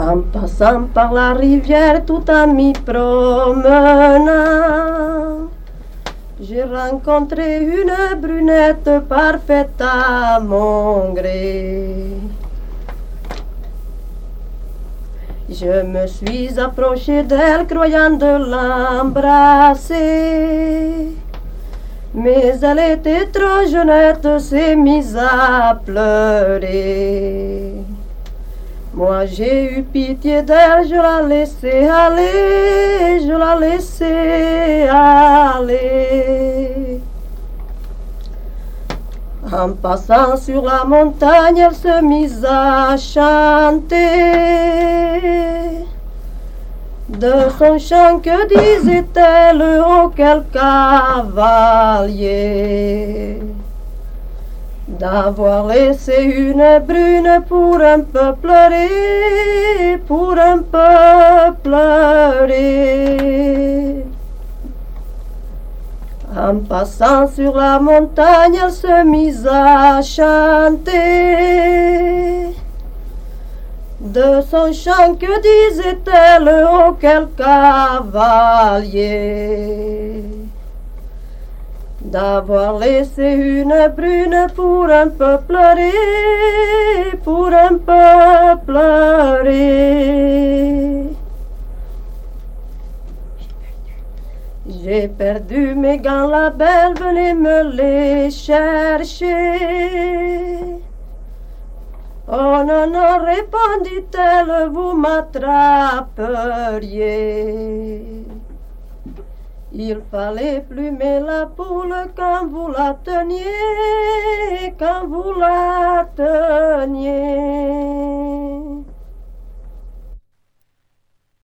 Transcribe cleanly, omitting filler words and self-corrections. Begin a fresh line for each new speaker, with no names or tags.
En passant par la rivière tout en m'y promenant, j'ai rencontré une brunette parfaite à mon gré. Je me suis approché d'elle croyant de l'embrasser, mais elle était trop jeunette, s'est mise à pleurer. Moi j'ai eu pitié d'elle, je la laissais aller, je la laissais aller. En passant sur la montagne, elle se mise à chanter. De son chant, que disait-elle auquel cavalier? D'avoir laissé une brune pour un peu pleurer, pour un peu pleurer. En passant sur la montagne, elle se mise à chanter. De son chant, que disait-elle auquel cavalier? D'avoir laissé une brune pour un peu pleurer, pour un peu pleurer. J'ai perdu mes gants, la belle, venez me les chercher. Oh non, non, répondit-elle, vous m'attraperiez. Il fallait plumer la poule quand vous la teniez, quand vous la teniez.